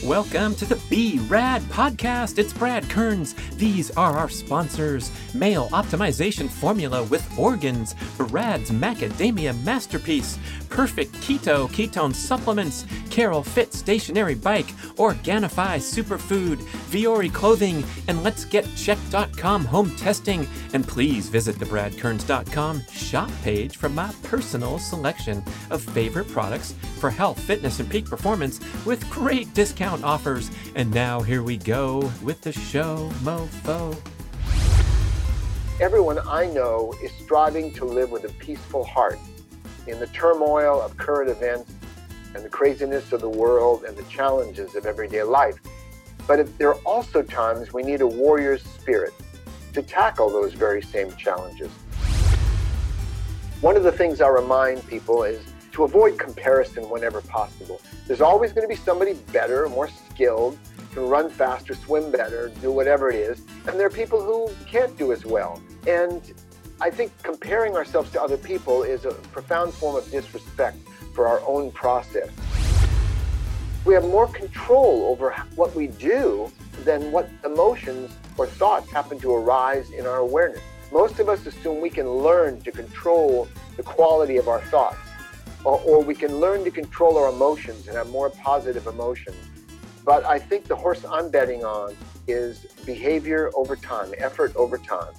Welcome to the Be Rad podcast. It's Brad Kearns. These are our sponsors. Male Optimization Formula with Organs, Brad's Macadamia Masterpiece, Perfect Keto Ketone Supplements, Carol Fit Stationary Bike, Organifi Superfood, Viore Clothing, and Let's Get Check.com Home Testing. And please visit the BradKearns.com shop page for my personal selection of favorite products for health, fitness, and peak performance with great discount offers. And now here we go with the show, mofo. Everyone I know is striving to live with a peaceful heart in the turmoil of current events and the craziness of the world and the challenges of everyday life. But there are also times we need a warrior's spirit to tackle those very same challenges. One of the things I remind people is to avoid comparison whenever possible. There's always going to be somebody better, more skilled, can run faster, swim better, do whatever it is. And there are people who can't do as well. And I think comparing ourselves to other people is a profound form of disrespect for our own process. We have more control over what we do than what emotions or thoughts happen to arise in our awareness. Most of us assume we can learn to control the quality of our thoughts, or we can learn to control our emotions and have more positive emotions. But I think the horse I'm betting on is behavior over time, effort over time.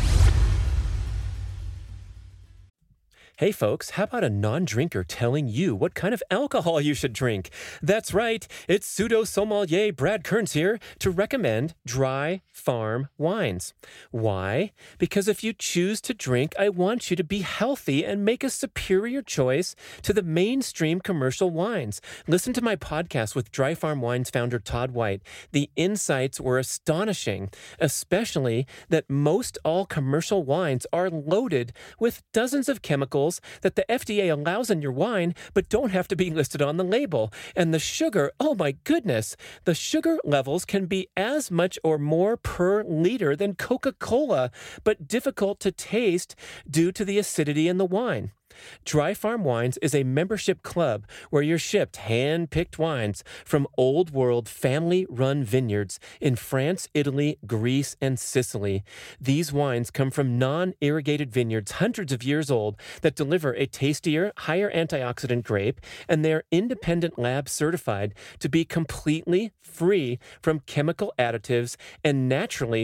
Hey folks, how about a non-drinker telling you what kind of alcohol you should drink? That's right, it's pseudo-sommelier Brad Kearns here to recommend dry farm wines. Why? Because if you choose to drink, I want you to be healthy and make a superior choice to the mainstream commercial wines. Listen to my podcast with Dry Farm Wines founder Todd White. The insights were astonishing, especially that most all commercial wines are loaded with dozens of chemicals that the FDA allows in your wine, but don't have to be listed on the label. And the sugar, oh my goodness, the sugar levels can be as much or more per liter than Coca-Cola, but difficult to taste due to the acidity in the wine. Dry Farm Wines is a membership club where you're shipped hand-picked wines from old-world family-run vineyards in France, Italy, Greece, and Sicily. These wines come from non-irrigated vineyards hundreds of years old that deliver a tastier, higher antioxidant grape, and they're independent lab certified to be completely free from chemical additives and naturally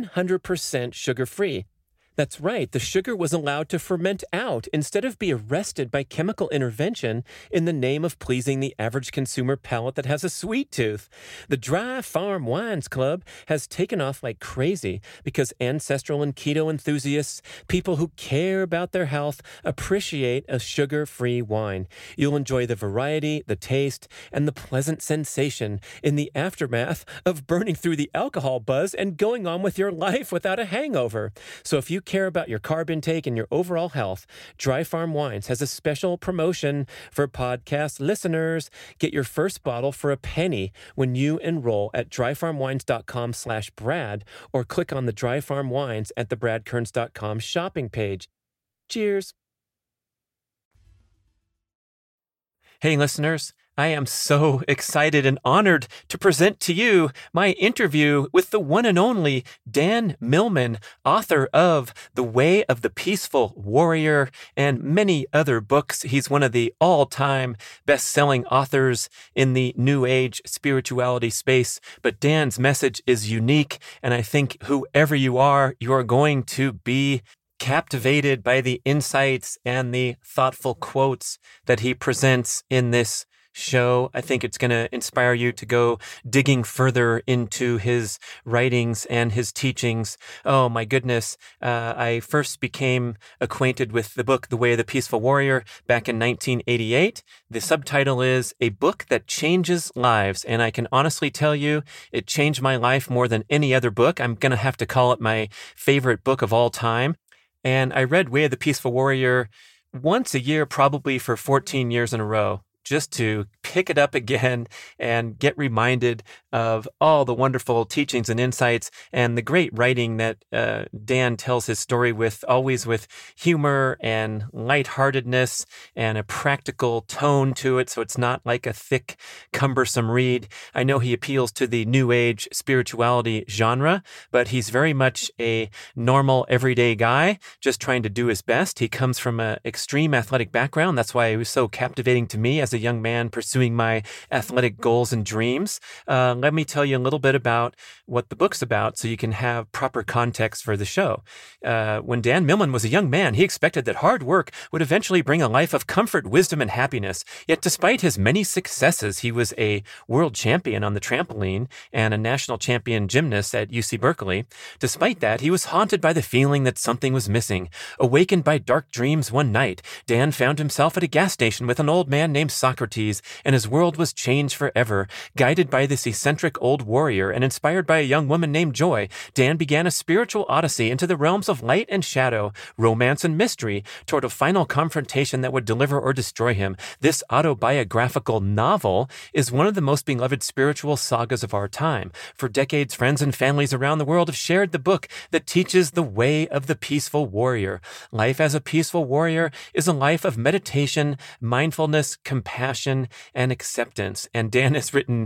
100% sugar-free. That's right, the sugar was allowed to ferment out instead of be arrested by chemical intervention in the name of pleasing the average consumer palate that has a sweet tooth. The Dry Farm Wines Club has taken off like crazy because ancestral and keto enthusiasts, people who care about their health, appreciate a sugar-free wine. You'll enjoy the variety, the taste, and the pleasant sensation in the aftermath of burning through the alcohol buzz and going on with your life without a hangover. So if you care about your carb intake and your overall health, Dry Farm Wines has a special promotion for podcast listeners. Get your first bottle for $0.01 when you enroll at dryfarmwines.com/Brad or click on the Dry Farm Wines at the BradKearns.com shopping page. Cheers. Hey listeners, I am so excited and honored to present to you my interview with the one and only Dan Millman, author of The Way of the Peaceful Warrior and many other books. He's one of the all-time best-selling authors in the New Age spirituality space. But Dan's message is unique, and I think whoever you are going to be captivated by the insights and the thoughtful quotes that he presents in this show. I think it's going to inspire you to go digging further into his writings and his teachings. Oh my goodness. I first became acquainted with the book, The Way of the Peaceful Warrior, back in 1988. The subtitle is A Book That Changes Lives. And I can honestly tell you, it changed my life more than any other book. I'm going to have to call it my favorite book of all time. And I read Way of the Peaceful Warrior once a year, probably for 14 years in a row, just to pick it up again and get reminded of all the wonderful teachings and insights and the great writing that Dan tells his story with, always with humor and lightheartedness and a practical tone to it, so it's not like a thick, cumbersome read. I know he appeals to the New Age spirituality genre, but he's very much a normal, everyday guy, just trying to do his best. He comes from an extreme athletic background. That's why it was so captivating to me as a young man pursuing my athletic goals and dreams. Let me tell you a little bit about what the book's about so you can have proper context for the show. When Dan Millman was a young man, he expected that hard work would eventually bring a life of comfort, wisdom, and happiness. Yet despite his many successes, he was a world champion on the trampoline and a national champion gymnast at UC Berkeley. Despite that, he was haunted by the feeling that something was missing. Awakened by dark dreams one night, Dan found himself at a gas station with an old man named Socrates, and his world was changed forever. Guided by this eccentric old warrior and inspired by a young woman named Joy, Dan began a spiritual odyssey into the realms of light and shadow, romance and mystery, toward a final confrontation that would deliver or destroy him. This autobiographical novel is one of the most beloved spiritual sagas of our time. For decades, friends and families around the world have shared the book that teaches the way of the peaceful warrior. Life as a peaceful warrior is a life of meditation, mindfulness, compassion, and acceptance. And Dan has written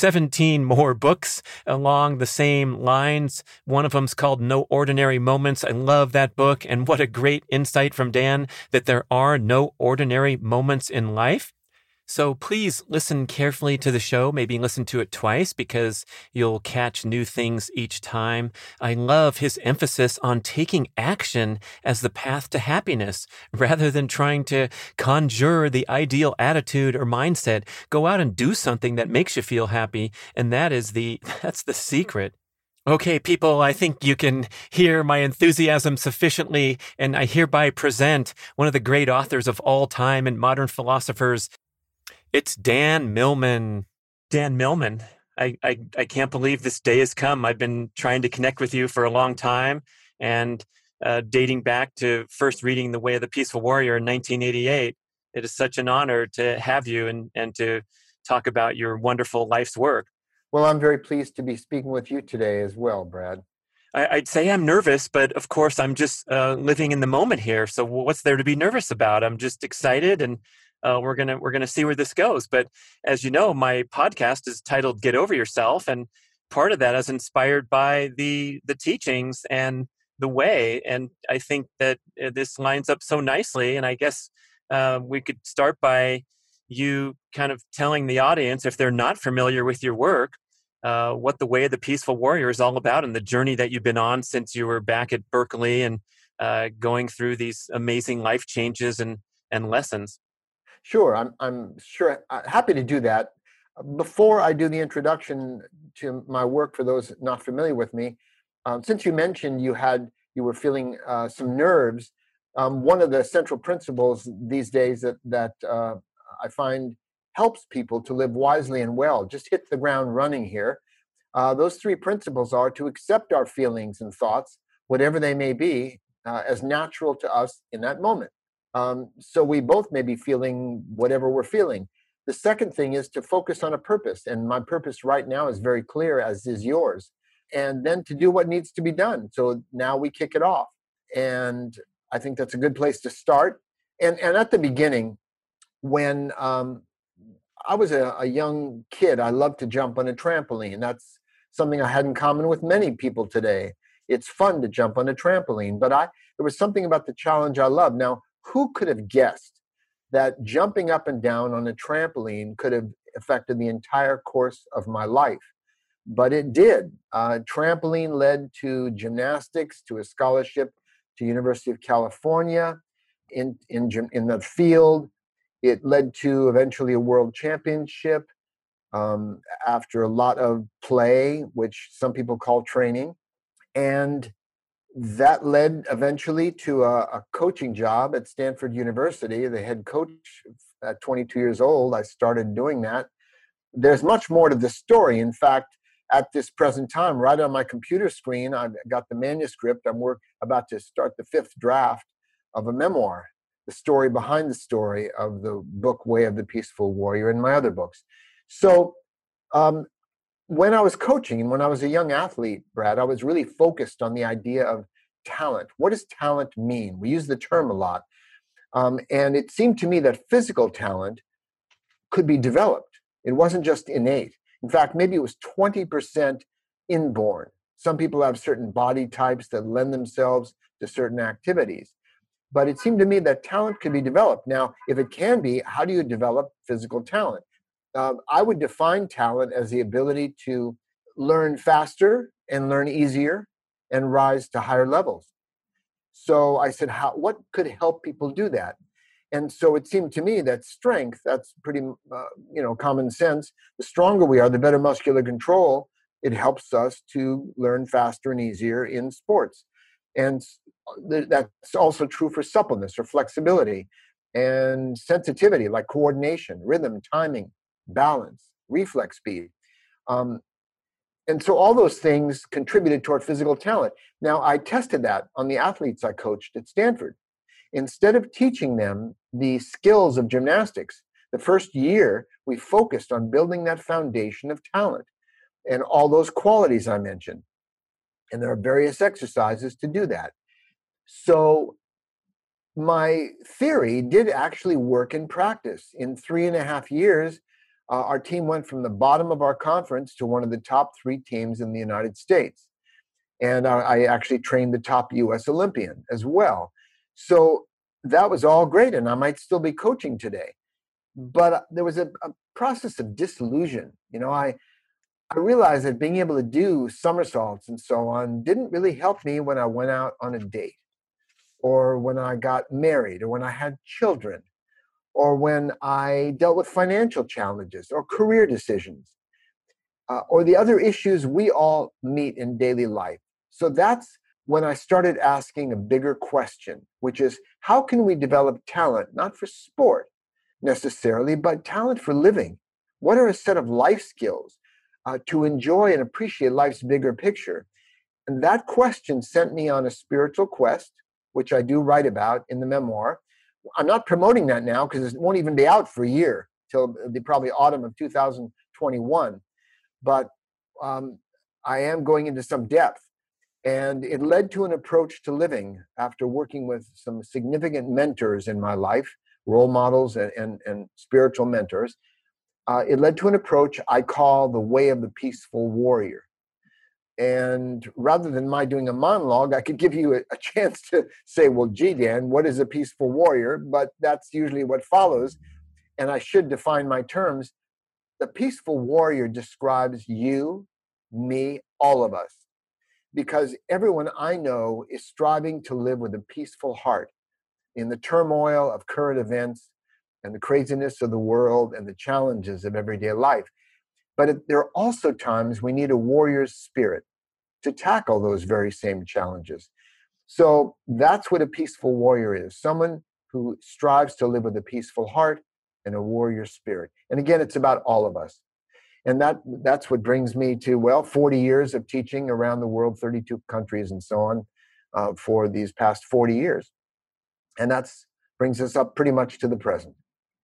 17 more books along the same lines. One of them's called No Ordinary Moments. I love that book. And what a great insight from Dan that there are no ordinary moments in life. So please listen carefully to the show, maybe listen to it twice because you'll catch new things each time. I love his emphasis on taking action as the path to happiness rather than trying to conjure the ideal attitude or mindset. Go out and do something that makes you feel happy, and that's the secret. Okay, people, I think you can hear my enthusiasm sufficiently, and I hereby present one of the great authors of all time and modern philosophers. It's Dan Millman. Dan Millman, I can't believe this day has come. I've been trying to connect with you for a long time, and dating back to first reading The Way of the Peaceful Warrior in 1988. It is such an honor to have you and to talk about your wonderful life's work. Well, I'm very pleased to be speaking with you today as well, Brad. I'd say I'm nervous, but of course I'm just living in the moment here. So what's there to be nervous about? I'm just excited, and we're gonna see where this goes. But as you know, my podcast is titled "Get Over Yourself," and part of that is inspired by the teachings and the way. And I think that this lines up so nicely. And I guess we could start by you kind of telling the audience, if they're not familiar with your work, what The Way of the Peaceful Warrior is all about and the journey that you've been on since you were back at Berkeley and going through these amazing life changes and lessons. Sure, I'm sure happy to do that. Before I do the introduction to my work, for those not familiar with me, since you mentioned you were feeling some nerves, one of the central principles these days that I find helps people to live wisely and well. Just hit the ground running here. Those three principles are to accept our feelings and thoughts, whatever they may be, as natural to us in that moment. So we both may be feeling whatever we're feeling. The second thing is to focus on a purpose. And my purpose right now is very clear, as is yours. And then to do what needs to be done. So now we kick it off. And I think that's a good place to start. And at the beginning, when I was a young kid, I loved to jump on a trampoline. That's something I had in common with many people today. It's fun to jump on a trampoline, but there was something about the challenge I loved. Now, who could have guessed that jumping up and down on a trampoline could have affected the entire course of my life? But it did. Trampoline led to gymnastics, to a scholarship to University of California in the field. It led to eventually a world championship after a lot of play, which some people call training. And that led eventually to a coaching job at Stanford University, the head coach. At 22 years old, I started doing that. There's much more to the story. In fact, at this present time, right on my computer screen, I've got the manuscript. I'm about to start the 5th draft of a memoir. the story behind the story of the book Way of the Peaceful Warrior and my other books. So um, when I was coaching and when I was a young athlete, Brad, I was really focused on the idea of talent. What does talent mean? We use the term a lot. And it seemed to me that physical talent could be developed. It wasn't just innate. In fact, maybe it was 20% inborn. Some people have certain body types that lend themselves to certain activities. But it seemed to me that talent could be developed. Now, if it can be, how do you develop physical talent? I would define talent as the ability to learn faster and learn easier and rise to higher levels. So I said, what could help people do that? And so it seemed to me that strength, that's pretty, common sense. The stronger we are, the better muscular control. It helps us to learn faster and easier in sports. And that's also true for suppleness or flexibility and sensitivity, like coordination, rhythm, timing, balance, reflex speed. And so all those things contributed toward physical talent. Now, I tested that on the athletes I coached at Stanford. Instead of teaching them the skills of gymnastics, the first year, we focused on building that foundation of talent and all those qualities I mentioned. And there are various exercises to do that. So my theory did actually work in practice. In 3.5 years, our team went from the bottom of our conference to one of the top 3 teams in the United States. And I actually trained the top US Olympian as well. So that was all great, and I might still be coaching today. But there was a process of disillusion. I realized that being able to do somersaults and so on didn't really help me when I went out on a date, or when I got married, or when I had children, or when I dealt with financial challenges or career decisions, or the other issues we all meet in daily life. So that's when I started asking a bigger question, which is, how can we develop talent, not for sport necessarily, but talent for living? What are a set of life skills to enjoy and appreciate life's bigger picture? And that question sent me on a spiritual quest, which I do write about in the memoir. I'm not promoting that now because it won't even be out for a year, till the probably autumn of 2021. But I am going into some depth. And it led to an approach to living after working with some significant mentors in my life, role models and spiritual mentors. It led to an approach I call the Way of the Peaceful Warrior. And rather than my doing a monologue, I could give you a chance to say, well, gee, Dan, what is a peaceful warrior? But that's usually what follows. And I should define my terms. The peaceful warrior describes you, me, all of us. Because everyone I know is striving to live with a peaceful heart in the turmoil of current events and the craziness of the world and the challenges of everyday life. But there are also times we need a warrior's spirit to tackle those very same challenges. So that's what a peaceful warrior is, someone who strives to live with a peaceful heart and a warrior spirit. And again, it's about all of us. And that's what brings me to, 40 years of teaching around the world, 32 countries and so on, for these past 40 years. And that's brings us up pretty much to the present.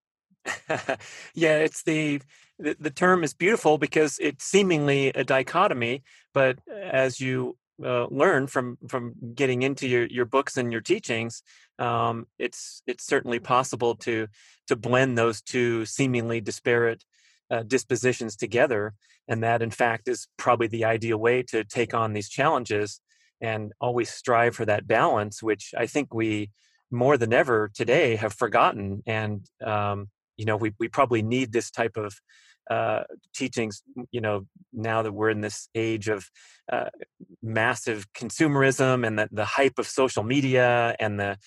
Yeah, it's the term is beautiful because it's seemingly a dichotomy, but as you learn from getting into your books and your teachings, it's certainly possible to blend those two seemingly disparate dispositions together, and that in fact is probably the ideal way to take on these challenges and always strive for that balance, which I think we more than ever today have forgotten. And we probably need this type of teachings, now that we're in this age of massive consumerism and the hype of social media and the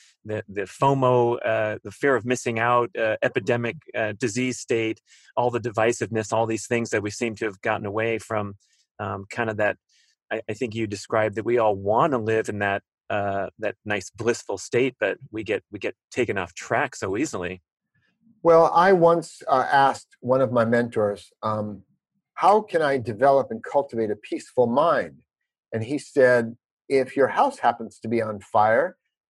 FOMO, the fear of missing out, epidemic disease state, all the divisiveness, all these things that we seem to have gotten away from, kind of that. I think you described that we all want to live in that nice blissful state, but we get taken off track so easily. Well, I once asked one of my mentors, how can I develop and cultivate a peaceful mind? And he said, if your house happens to be on fire,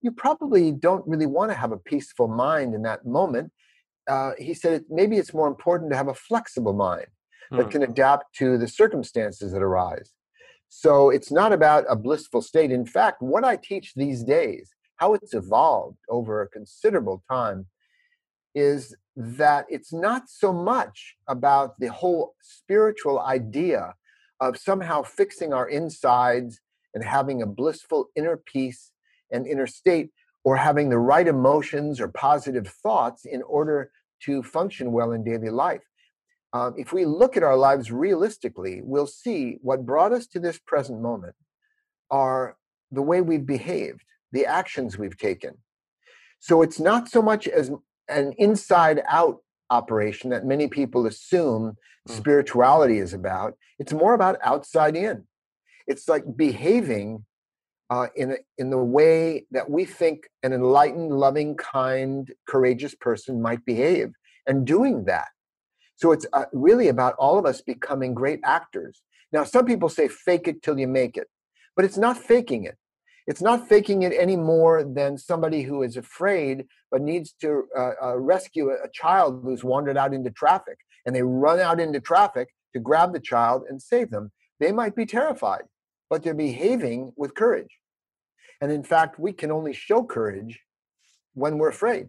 you probably don't really want to have a peaceful mind in that moment. He said maybe it's more important to have a flexible mind that can adapt to the circumstances that arise. So it's not about a blissful state. In fact, what I teach these days, how it's evolved over a considerable time, is that it's not so much about the whole spiritual idea of somehow fixing our insides and having a blissful inner peace and inner state, or having the right emotions or positive thoughts in order to function well in daily life. If we look at our lives realistically, we'll see what brought us to this present moment are the way we've behaved, the actions we've taken. So it's not so much as an inside out operation that many people assume spirituality is about. It's more about outside in. It's like behaving in the way that we think an enlightened, loving, kind, courageous person might behave, and doing that. So it's really about all of us becoming great actors. Now, some people say fake it till you make it, but it's not faking it. It's not faking it any more than somebody who is afraid but needs to rescue a child who's wandered out into traffic, and they run out into traffic to grab the child and save them. They might be terrified, but they're behaving with courage. And in fact, we can only show courage when we're afraid.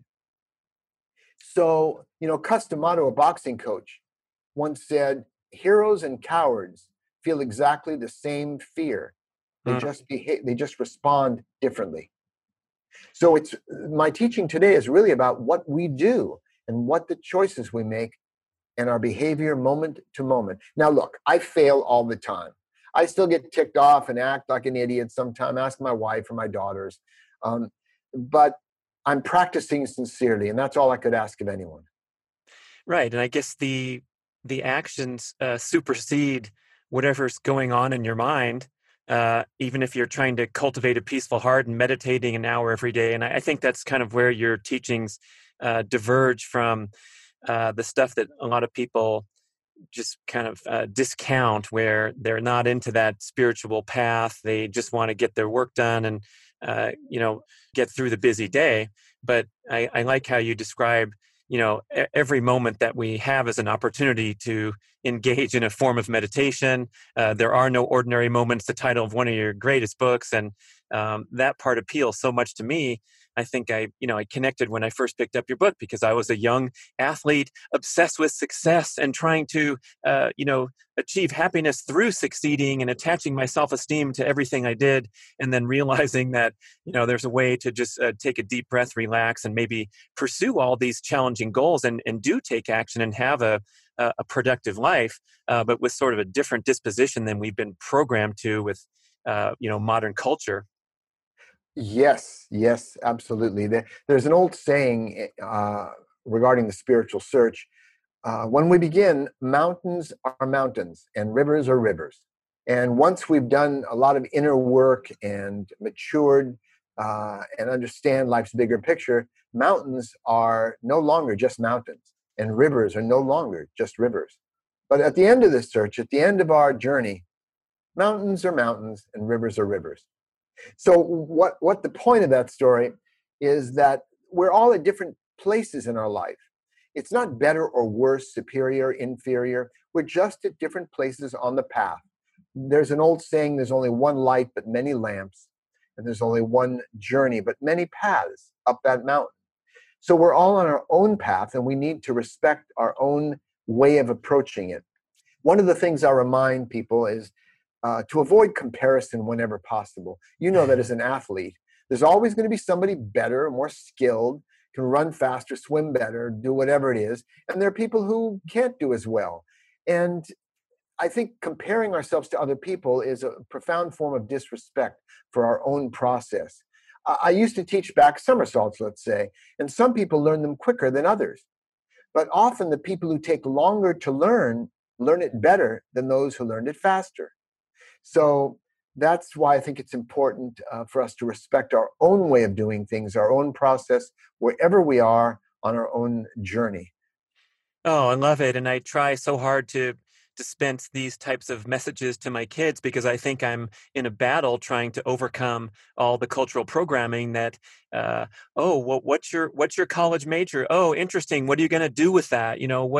So, Cus D'Amato, a boxing coach, once said, heroes and cowards feel exactly the same fear. They just behave, they just respond differently. So my teaching today is really about what we do and what the choices we make and our behavior moment to moment. Now, look, I fail all the time. I still get ticked off and act like an idiot sometimes, ask my wife or my daughters. But I'm practicing sincerely, and that's all I could ask of anyone. Right. And I guess the actions supersede whatever's going on in your mind, even if you're trying to cultivate a peaceful heart and meditating an hour every day. And I think that's kind of where your teachings diverge from the stuff that a lot of people just kind of discount, where they're not into that spiritual path. They just want to get their work done and, get through the busy day. But I like how you describe, every moment that we have as an opportunity to engage in a form of meditation. There are no ordinary moments, the title of one of your greatest books. And that part appeals so much to me. I think I connected when I first picked up your book because I was a young athlete obsessed with success and trying to, achieve happiness through succeeding and attaching my self-esteem to everything I did. And then realizing that, there's a way to just take a deep breath, relax, and maybe pursue all these challenging goals and do take action and have a productive life, but with sort of a different disposition than we've been programmed to with, modern culture. Yes, absolutely. There's an old saying regarding the spiritual search. When we begin, mountains are mountains and rivers are rivers. And once we've done a lot of inner work and matured and understand life's bigger picture, mountains are no longer just mountains and rivers are no longer just rivers. But at the end of this search, at the end of our journey, mountains are mountains and rivers are rivers. So what the point of that story is that we're all at different places in our life. It's not better or worse, superior, inferior. We're just at different places on the path. There's an old saying, there's only one light but many lamps, and there's only one journey but many paths up that mountain. So we're all on our own path, and we need to respect our own way of approaching it. One of the things I remind people is to avoid comparison whenever possible. You know that as an athlete, there's always going to be somebody better, more skilled, can run faster, swim better, do whatever it is. And there are people who can't do as well. And I think comparing ourselves to other people is a profound form of disrespect for our own process. I used to teach back somersaults, let's say, and some people learn them quicker than others. But often the people who take longer to learn it better than those who learned it faster. So that's why I think it's important for us to respect our own way of doing things, our own process, wherever we are on our own journey. Oh, I love it. And I try so hard to dispense these types of messages to my kids because I think I'm in a battle trying to overcome all the cultural programming that, oh, what's your college major? Oh, interesting. What are you going to do with that?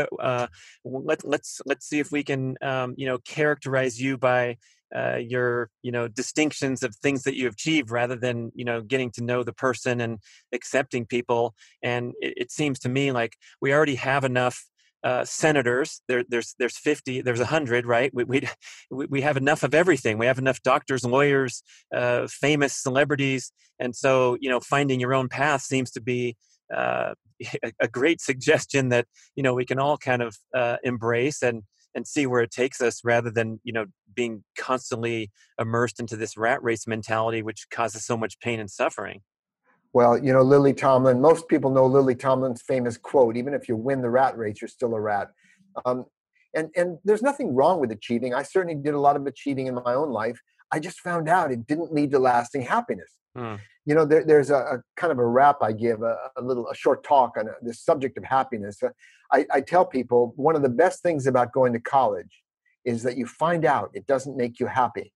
Let's see if we can, characterize you by your distinctions of things that you achieved rather than getting to know the person and accepting people. And it seems to me like we already have enough senators. There's 50, there's 100, right? We have enough of everything. We have enough doctors, lawyers, famous celebrities. And so finding your own path seems to be uh, a great suggestion that we can all kind of embrace and see where it takes us rather than being constantly immersed into this rat race mentality, which causes so much pain and suffering. Well, Lily Tomlin, most people know Lily Tomlin's famous quote, even if you win the rat race, you're still a rat. Um, and there's nothing wrong with achieving. I certainly did a lot of achieving in my own life. I just found out it didn't lead to lasting happiness. Hmm. There's a kind of a rap I give, a short talk on this subject of happiness. I tell people one of the best things about going to college is that you find out it doesn't make you happy.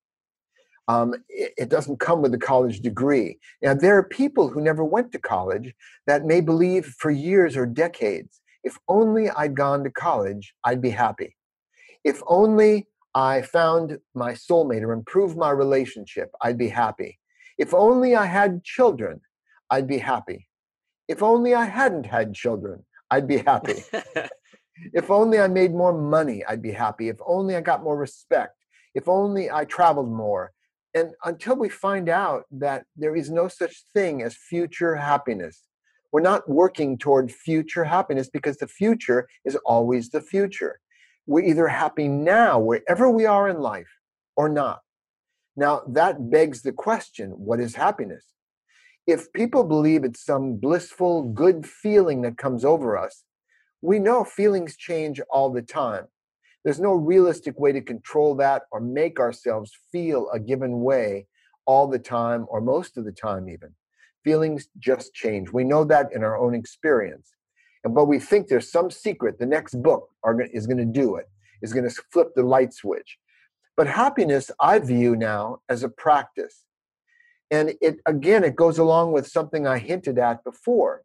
It doesn't come with a college degree. Now, there are people who never went to college that may believe for years or decades, if only I'd gone to college, I'd be happy. If only I found my soulmate or improved my relationship, I'd be happy. If only I had children, I'd be happy. If only I hadn't had children, I'd be happy. If only I made more money, I'd be happy. If only I got more respect. If only I traveled more. And until we find out that there is no such thing as future happiness, we're not working toward future happiness because the future is always the future. We're either happy now, wherever we are in life, or not. Now, that begs the question, what is happiness? If people believe it's some blissful, good feeling that comes over us, we know feelings change all the time. There's no realistic way to control that or make ourselves feel a given way all the time or most of the time even. Feelings just change. We know that in our own experience. But we think there's some secret. The next book is going to do it, is going to flip the light switch. But happiness, I view now as a practice. And it goes along with something I hinted at before.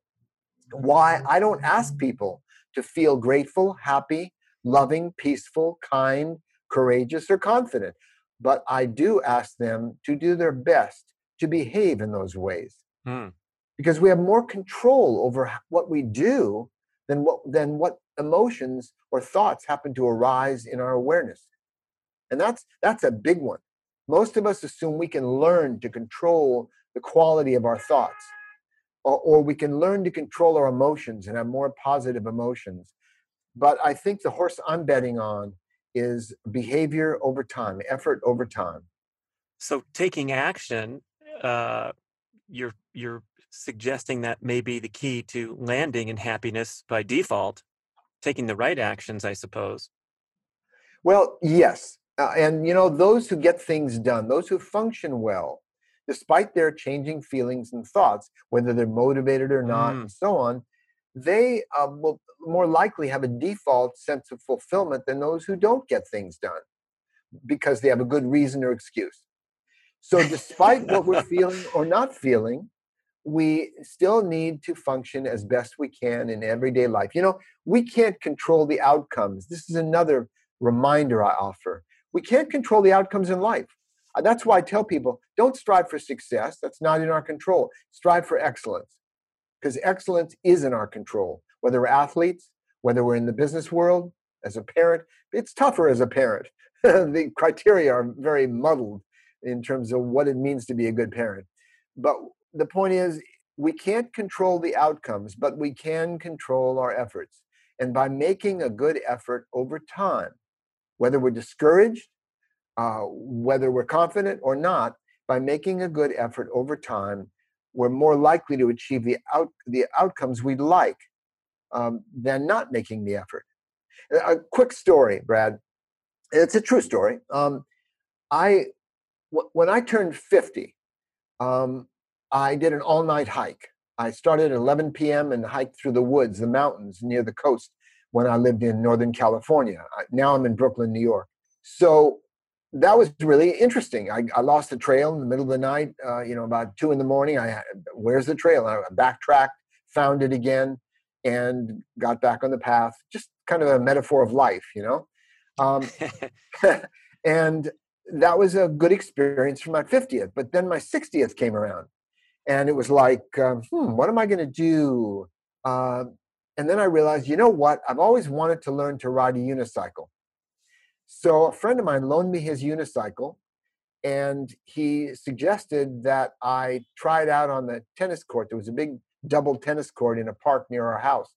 Why I don't ask people to feel grateful, happy, loving, peaceful, kind, courageous, or confident. But I do ask them to do their best to behave in those ways. Because we have more control over what we do than what emotions or thoughts happen to arise in our awareness. And that's a big one. Most of us assume we can learn to control the quality of our thoughts, or we can learn to control our emotions and have more positive emotions. But I think the horse I'm betting on is behavior over time, effort over time. So taking action, you're suggesting that may be the key to landing in happiness by default, taking the right actions, I suppose. Well, yes. And those who get things done, those who function well, despite their changing feelings and thoughts, whether they're motivated or not, and so on, they will more likely have a default sense of fulfillment than those who don't get things done because they have a good reason or excuse. So despite what we're feeling or not feeling, we still need to function as best we can in everyday life. We can't control the outcomes. This is another reminder I offer. We can't control the outcomes in life. That's why I tell people, don't strive for success. That's not in our control. Strive for excellence, because excellence is in our control. Whether we're athletes, whether we're in the business world, as a parent, it's tougher as a parent. The criteria are very muddled in terms of what it means to be a good parent. But the point is, we can't control the outcomes, but we can control our efforts. And by making a good effort over time, whether we're discouraged, whether we're confident or not, by making a good effort over time, we're more likely to achieve the outcomes we'd like than not making the effort. A quick story, Brad. It's a true story. When I turned 50, I did an all-night hike. I started at 11 p.m. and hiked through the woods, the mountains near the coast, when I lived in Northern California. Now I'm in Brooklyn, New York. So that was really interesting. I lost the trail in the middle of the night, about 2 a.m. Where's the trail? I backtracked, found it again, and got back on the path. Just kind of a metaphor of life, Um, and that was a good experience for my 50th. But then my 60th came around, and it was like, what am I going to do? And then I realized, you know what? I've always wanted to learn to ride a unicycle. So a friend of mine loaned me his unicycle, and he suggested that I try it out on the tennis court. There was a big double tennis court in a park near our house.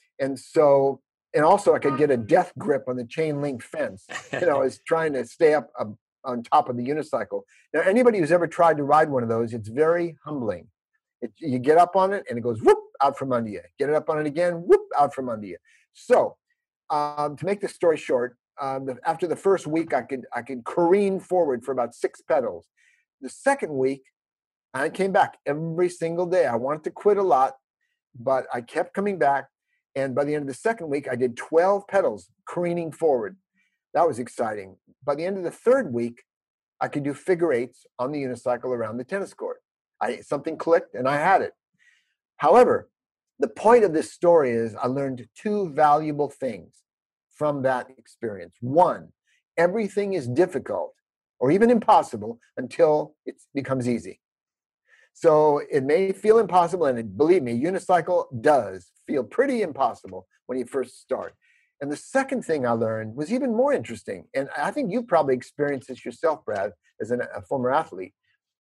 And also I could get a death grip on the chain link fence. I was trying to stay up on top of the unicycle. Now, anybody who's ever tried to ride one of those, it's very humbling. You get up on it and it goes whoop out from under you. Get it up on it again, whoop out from under you. So to make this story short, after the first week, I could careen forward for about 6 pedals. The second week, I came back every single day. I wanted to quit a lot, but I kept coming back. And by the end of the second week, I did 12 pedals careening forward. That was exciting. By the end of the third week, I could do figure eights on the unicycle around the tennis court. Something clicked and I had it. However, the point of this story is I learned 2 valuable things from that experience. One, everything is difficult or even impossible until it becomes easy. So it may feel impossible, and believe me, unicycle does feel pretty impossible when you first start. And the second thing I learned was even more interesting, and I think you've probably experienced this yourself, Brad, as a former athlete,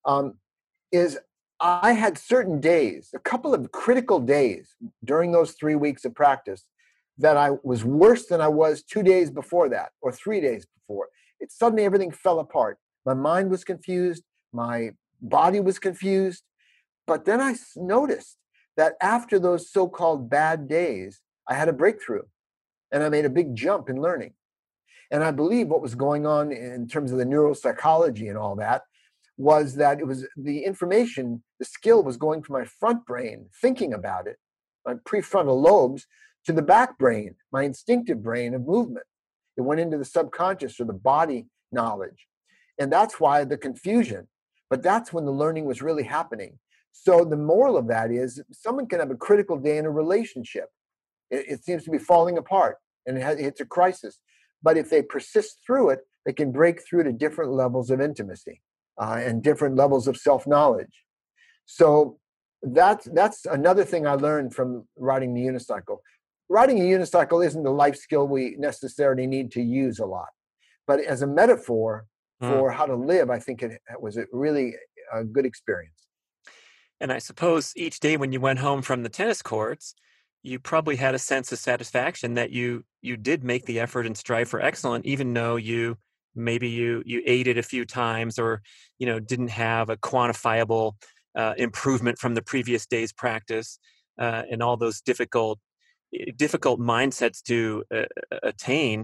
is I had certain days, a couple of critical days during those 3 weeks of practice that I was worse than I was 2 days before that or 3 days before. Suddenly everything fell apart. My mind was confused. My body was confused. But then I noticed that after those so-called bad days, I had a breakthrough and I made a big jump in learning. And I believe what was going on in terms of the neuropsychology and all that was that it was the information, the skill was going from my front brain, thinking about it, my prefrontal lobes, to the back brain, my instinctive brain of movement. It went into the subconscious or the body knowledge. And that's why the confusion. But that's when the learning was really happening. So the moral of that is someone can have a critical day in a relationship. It seems to be falling apart and it's a crisis. But if they persist through it, they can break through to different levels of intimacy and different levels of self-knowledge. So that's another thing I learned from riding the unicycle. Riding a unicycle isn't a life skill we necessarily need to use a lot. But as a metaphor for how to live, I think it was a really good experience. And I suppose each day when you went home from the tennis courts, you probably had a sense of satisfaction that you did make the effort and strive for excellence, even though you ate it a few times or didn't have a quantifiable improvement from the previous day's practice, and all those difficult mindsets to attain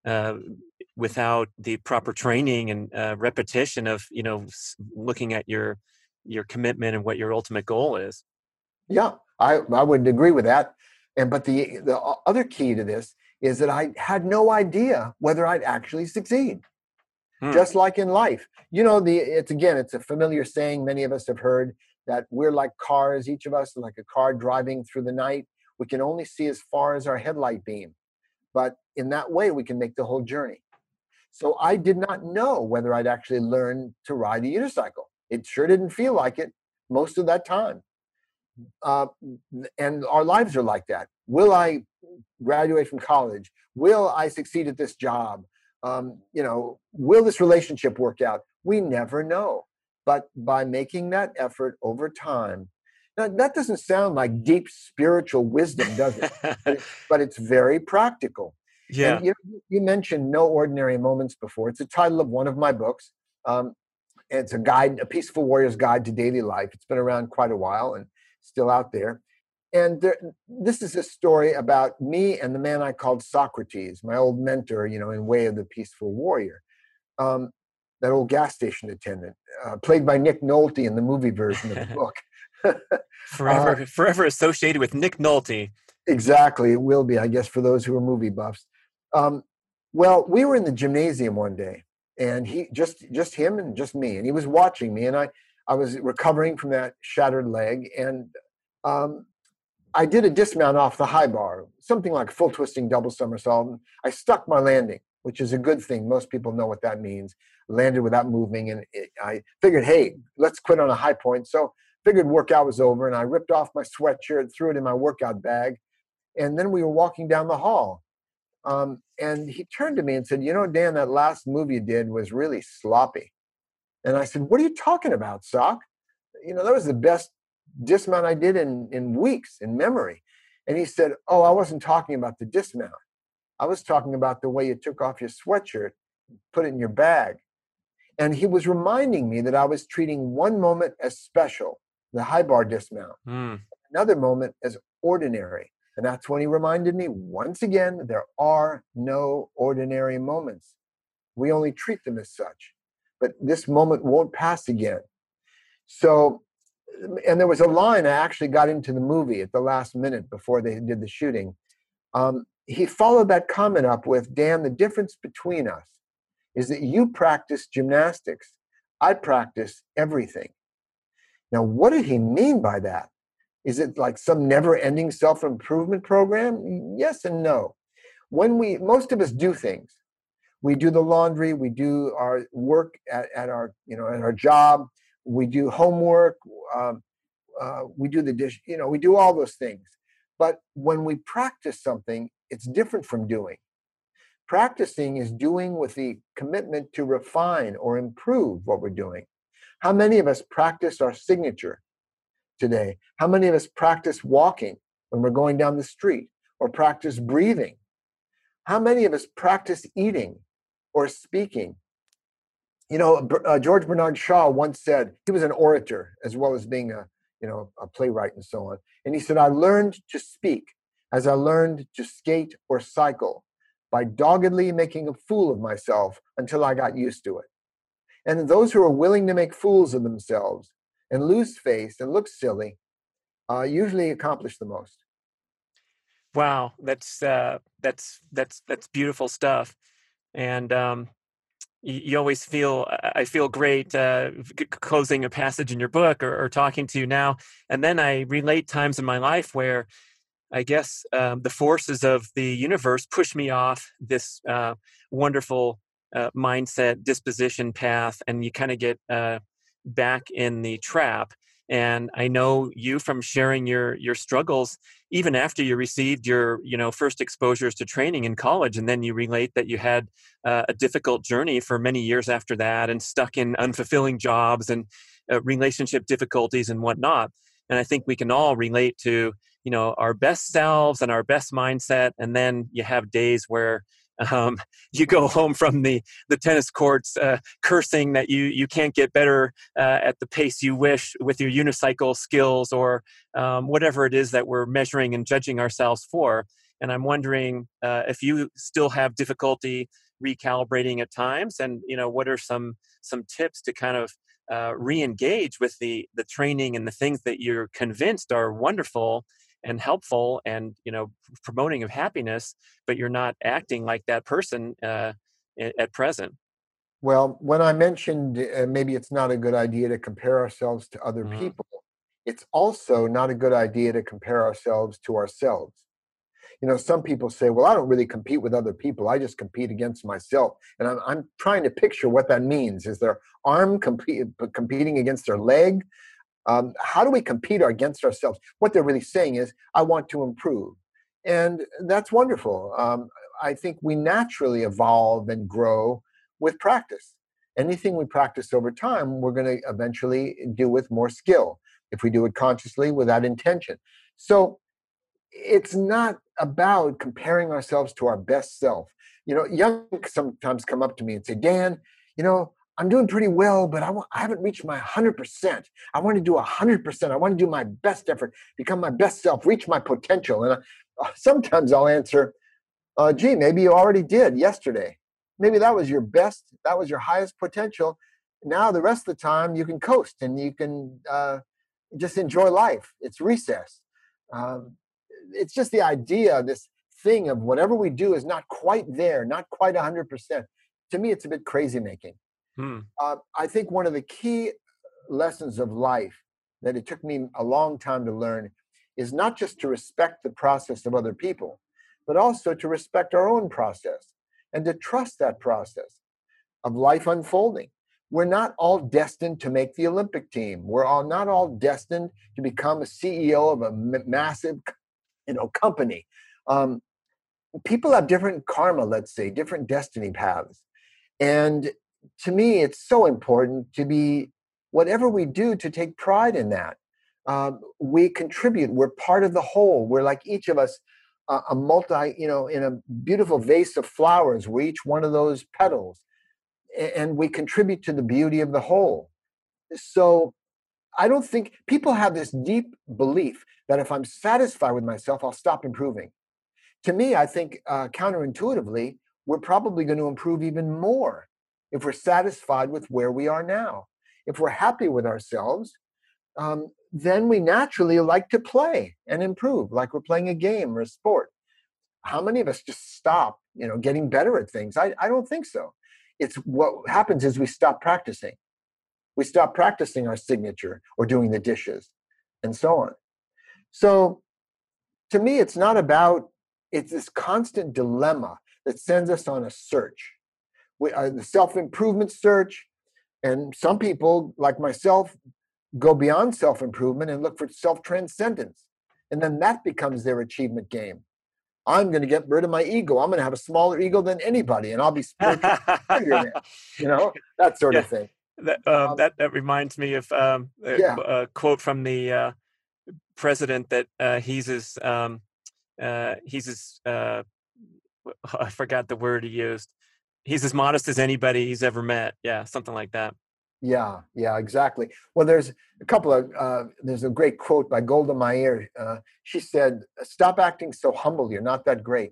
without the proper training and repetition of looking at your commitment and what your ultimate goal is. Yeah, I would agree with that. But the other key to this is that I had no idea whether I'd actually succeed. Just like in life, it's a familiar saying many of us have heard, that we're like cars, each of us like a car driving through the night. We can only see as far as our headlight beam, but in that way we can make the whole journey. So I did not know whether I'd actually learn to ride a unicycle. It sure didn't feel like it most of that time. And our lives are like that. Will I graduate from college? Will I succeed at this job? Will this relationship work out? We never know. But by making that effort over time, now that doesn't sound like deep spiritual wisdom, does it? But it's very practical. Yeah. And you mentioned No Ordinary Moments before. It's the title of one of my books. It's a guide, A Peaceful Warrior's Guide to Daily Life. It's been around quite a while and still out there. And this is a story about me and the man I called Socrates, my old mentor, in Way of the Peaceful Warrior. That old gas station attendant, played by Nick Nolte in the movie version of the book. Forever associated with Nick Nolte. Exactly. It will be, I guess, for those who are movie buffs. Um, well, we were in the gymnasium one day, and he just him and just me, and he was watching me, and I was recovering from that shattered leg, and um, I did a dismount off the high bar, something like full twisting double somersault. And I stuck my landing, which is a good thing. Most people know what that means. Landed without moving, and I figured, hey, let's quit on a high point. So figured workout was over, and I ripped off my sweatshirt, threw it in my workout bag, and then we were walking down the hall. And he turned to me and said, "You know, Dan, that last move you did was really sloppy." And I said, "What are you talking about, Sock? That was the best dismount I did in weeks, in memory." And he said, "Oh, I wasn't talking about the dismount. I was talking about the way you took off your sweatshirt, put it in your bag." And he was reminding me that I was treating one moment as special, the high bar dismount, Mm. another moment as ordinary. And that's when he reminded me once again, there are no ordinary moments. We only treat them as such. But this moment won't pass again. So, and there was a line I actually got into the movie at the last minute before they did the shooting. He followed that comment up with, "Dan, the difference between us is that you practice gymnastics. I practice everything." Now, what did he mean by that? Is it like some never-ending self-improvement program? Yes and no. Most of us do things. We do the laundry, we do our work at our job, we do homework, um, we do the dish, we do all those things. But when we practice something, it's different from doing. Practicing is doing with the commitment to refine or improve what we're doing. How many of us practice our signature today? How many of us practice walking when we're going down the street, or practice breathing? How many of us practice eating or speaking? George Bernard Shaw once said, he was an orator as well as being a playwright and so on. And he said, "I learned to speak as I learned to skate or cycle, by doggedly making a fool of myself until I got used to it." And those who are willing to make fools of themselves and lose face and look silly usually accomplish the most. Wow, that's beautiful stuff. And you always feel I feel great closing a passage in your book, or talking to you now, and then I relate times in my life where I guess the forces of the universe push me off this wonderful mindset disposition path, and you kind of get back in the trap. And I know you from sharing your struggles, even after you received your first exposures to training in college, and then you relate that you had a difficult journey for many years after that, and stuck in unfulfilling jobs and relationship difficulties and whatnot. And I think we can all relate to our best selves and our best mindset, and then you have days where um, you go home from the tennis courts cursing that you can't get better at the pace you wish with your unicycle skills, or whatever it is that we're measuring and judging ourselves for. And I'm wondering if you still have difficulty recalibrating at times, and what are some tips to kind of re-engage with the training and the things that you're convinced are wonderful and helpful, and promoting of happiness, but you're not acting like that person at present. Well, when I mentioned maybe it's not a good idea to compare ourselves to other Hmm. people, it's also not a good idea to compare ourselves to ourselves. Some people say, "Well, I don't really compete with other people. I just compete against myself." And I'm trying to picture what that means. Is their arm competing against their leg? How do we compete against ourselves? What they're really saying is, "I want to improve." And that's wonderful. I think we naturally evolve and grow with practice. Anything we practice over time, we're going to eventually do with more skill if we do it consciously with that intention. So it's not about comparing ourselves to our best self. Young sometimes come up to me and say, "Dan, I'm doing pretty well, but I haven't reached my 100%. I want to do 100%. I want to do my best effort, become my best self, reach my potential." And sometimes I'll answer, "Gee, maybe you already did yesterday. Maybe that was your best, that was your highest potential. Now the rest of the time you can coast and you can just enjoy life. It's recess." Um, it's just the idea, this thing of whatever we do is not quite there, not quite 100%. To me, it's a bit crazy making. I think one of the key lessons of life that it took me a long time to learn is not just to respect the process of other people, but also to respect our own process and to trust that process of life unfolding. We're not all destined to make the Olympic team. We're all not all destined to become a CEO of a massive, company. People have different karma, let's say, different destiny paths. And to me, it's so important to be, whatever we do, to take pride in that. We contribute. We're part of the whole. We're like each of us, a multi, in a beautiful vase of flowers. We're each one of those petals, and we contribute to the beauty of the whole. So I don't think people have this deep belief that if I'm satisfied with myself, I'll stop improving. To me, I think counterintuitively, we're probably going to improve even more if we're satisfied with where we are now. If we're happy with ourselves, then we naturally like to play and improve, like we're playing a game or a sport. How many of us just stop, getting better at things? I don't think so. It's what happens is we stop practicing. We stop practicing our signature or doing the dishes and so on. So to me, it's this constant dilemma that sends us on a search. The self-improvement search, and some people, like myself, go beyond self-improvement and look for self-transcendence. And then that becomes their achievement game. I'm going to get rid of my ego. I'm going to have a smaller ego than anybody, and I'll be spiritually superior now. That sort of thing. That reminds me of a quote from the president that he's as I forgot the word he used. He's as modest as anybody he's ever met. Yeah, something like that. Yeah, exactly. Well, there's a great quote by Golda Meir. She said, "Stop acting so humble. You're not that great."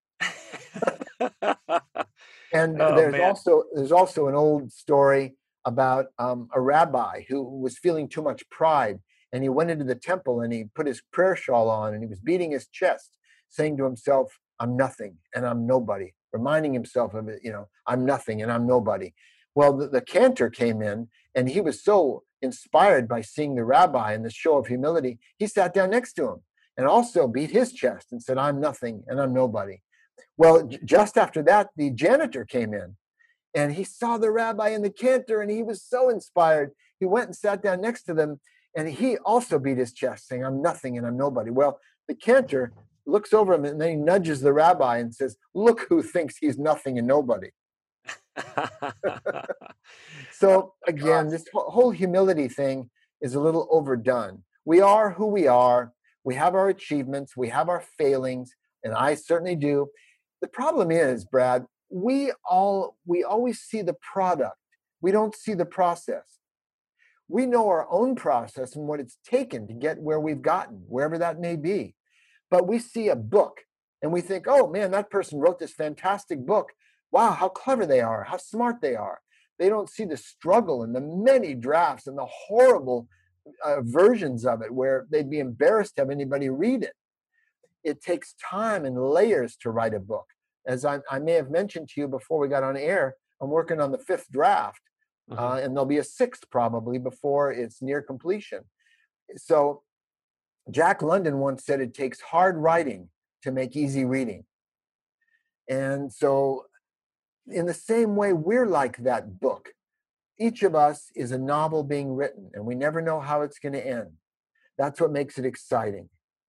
And there's also an old story about a rabbi who was feeling too much pride, and he went into the temple and he put his prayer shawl on and he was beating his chest, saying to himself, "I'm nothing and I'm nobody," reminding himself of it, "I'm nothing and I'm nobody." Well, the cantor came in, and he was so inspired by seeing the rabbi and the show of humility, he sat down next to him and also beat his chest and said, "I'm nothing and I'm nobody." Well, just after that, the janitor came in, and he saw the rabbi and the cantor, and he was so inspired. He went and sat down next to them, and he also beat his chest, saying, "I'm nothing and I'm nobody." Well, the cantor looks over him, and then he nudges the rabbi and says, "Look who thinks he's nothing and nobody." So again, this whole humility thing is a little overdone. We are who we are. We have our achievements. We have our failings, and I certainly do. The problem is, Brad, we always see the product. We don't see the process. We know our own process and what it's taken to get where we've gotten, wherever that may be. But we see a book and we think, "Oh man, that person wrote this fantastic book. Wow, how clever they are, how smart they are." They don't see the struggle and the many drafts and the horrible versions of it where they'd be embarrassed to have anybody read it. It takes time and layers to write a book. As I may have mentioned to you before we got on air, I'm working on the 5th draft, and there'll be a 6th probably before it's near completion. So Jack London once said it takes hard writing to make easy reading. And so in the same way, we're like that book. Each of us is a novel being written, and we never know how it's going to end. That's what makes it exciting.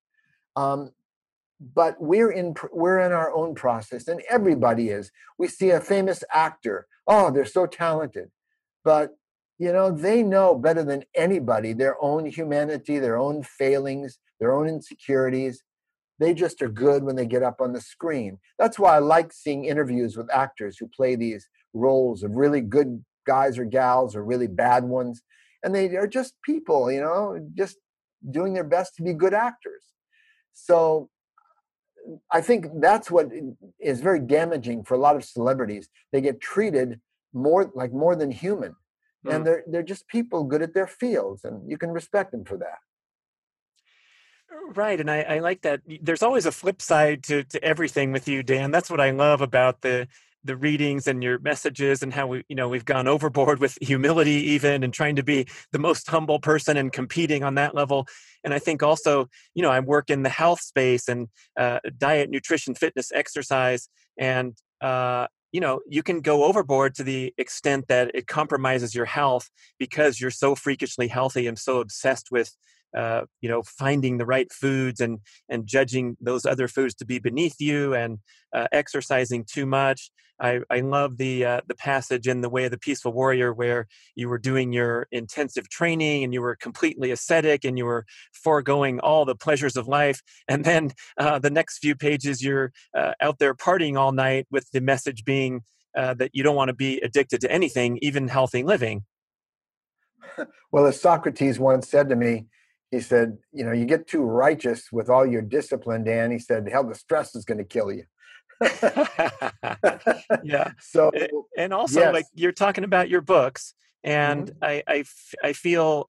But we're in our own process, and everybody is. We see a famous actor. Oh, they're so talented. But, they know better than anybody their own humanity, their own failings, their own insecurities. They just are good when they get up on the screen. That's why I like seeing interviews with actors who play these roles of really good guys or gals or really bad ones. And they are just people, just doing their best to be good actors. So I think that's what is very damaging for a lot of celebrities. They get treated more than human. And they're just people good at their fields, and you can respect them for that. Right, and I like that. There's always a flip side to everything with you, Dan. That's what I love about the readings and your messages and how we've gone overboard with humility even and trying to be the most humble person and competing on that level. And I think also, I work in the health space and diet, nutrition, fitness, exercise, and you can go overboard to the extent that it compromises your health because you're so freakishly healthy and so obsessed with finding the right foods and judging those other foods to be beneath you and exercising too much. I love the passage in The Way of the Peaceful Warrior where you were doing your intensive training and you were completely ascetic and you were foregoing all the pleasures of life. And then the next few pages, you're out there partying all night with the message being that you don't want to be addicted to anything, even healthy living. Well, as Socrates once said to me, he said, you get too righteous with all your discipline, Dan. He said, hell, the stress is going to kill you. Yeah. So, And also, like yes. you're talking about your books, and Mhm. I feel,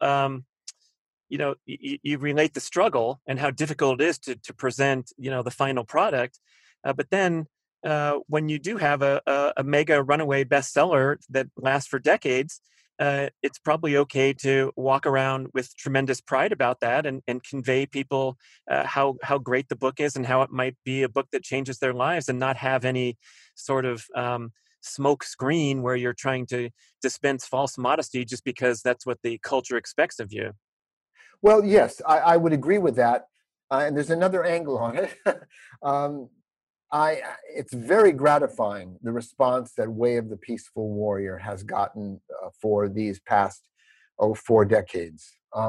you relate the struggle and how difficult it is to present, the final product. But then when you do have a mega runaway bestseller that lasts for decades, it's probably okay to walk around with tremendous pride about that and convey people how great the book is and how it might be a book that changes their lives and not have any sort of smoke screen where you're trying to dispense false modesty just because that's what the culture expects of you. Well, yes, I would agree with that. And there's another angle on it. um, it's very gratifying, the response that Way of the Peaceful Warrior has gotten for these past 4 decades.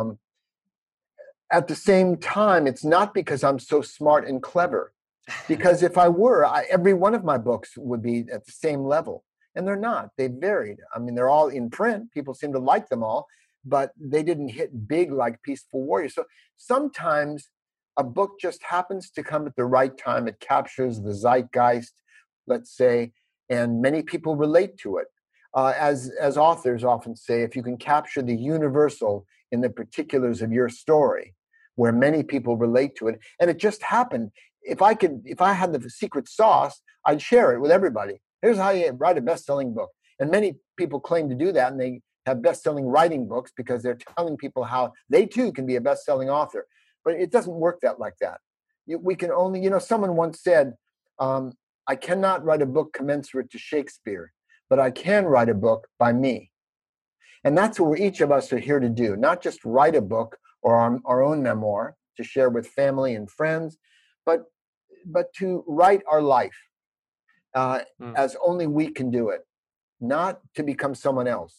At the same time, it's not because I'm so smart and clever, because if I were, every one of my books would be at the same level. And they're not. They varied. I mean, they're all in print. People seem to like them all, but they didn't hit big like Peaceful Warrior. So sometimes a book just happens to come at the right time. It captures the zeitgeist, let's say, and many people relate to it. As authors often say, if you can capture the universal in the particulars of your story, where many people relate to it, and it just happened. If I had the secret sauce, I'd share it with everybody. Here's how you write a best-selling book. And many people claim to do that, and they have best-selling writing books because they're telling people how they too can be a best-selling author. But it doesn't work like that. We can only, someone once said, I cannot write a book commensurate to Shakespeare, but I can write a book by me. And that's what each of us are here to do, not just write a book or our own memoir to share with family and friends, but to write our life uh, Mm. as only we can do it, not to become someone else,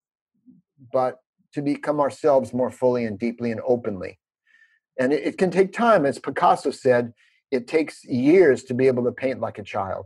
but to become ourselves more fully and deeply and openly. And it can take time. As Picasso said, it takes years to be able to paint like a child.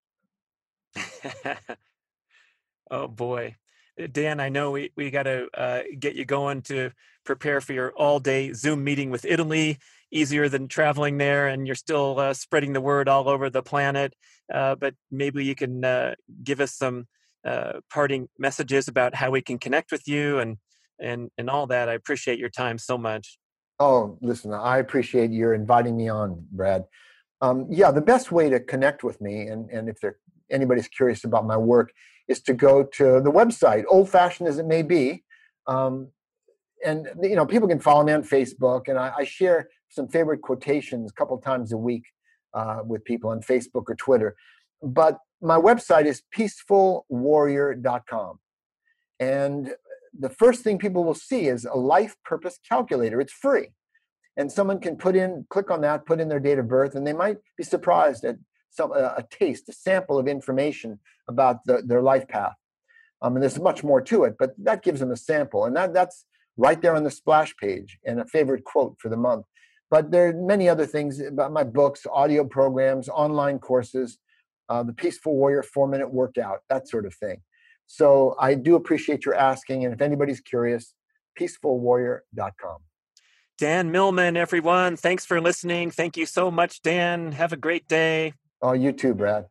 Oh boy. Dan, I know we got to get you going to prepare for your all day Zoom meeting with Italy, easier than traveling there, and you're still spreading the word all over the planet. But maybe you can give us some parting messages about how we can connect with you and all that. I appreciate your time so much. Oh, listen, I appreciate your inviting me on, Brad. Yeah, the best way to connect with me, and if anybody's curious about my work, is to go to the website, old-fashioned as it may be. Um, and people can follow me on Facebook, and I share some favorite quotations a couple times a week with people on Facebook or Twitter. But my website is peacefulwarrior.com. And the first thing people will see is a life purpose calculator. It's free. And someone can click on that, put in their date of birth, and they might be surprised at a taste, a sample of information about their life path. And there's much more to it, but that gives them a sample. And that's right there on the splash page and a favorite quote for the month. But there are many other things about my books, audio programs, online courses, the Peaceful Warrior 4-minute workout, that sort of thing. So I do appreciate your asking. And if anybody's curious, peacefulwarrior.com. Dan Millman, everyone, thanks for listening. Thank you so much, Dan. Have a great day. Oh, you too, Brad.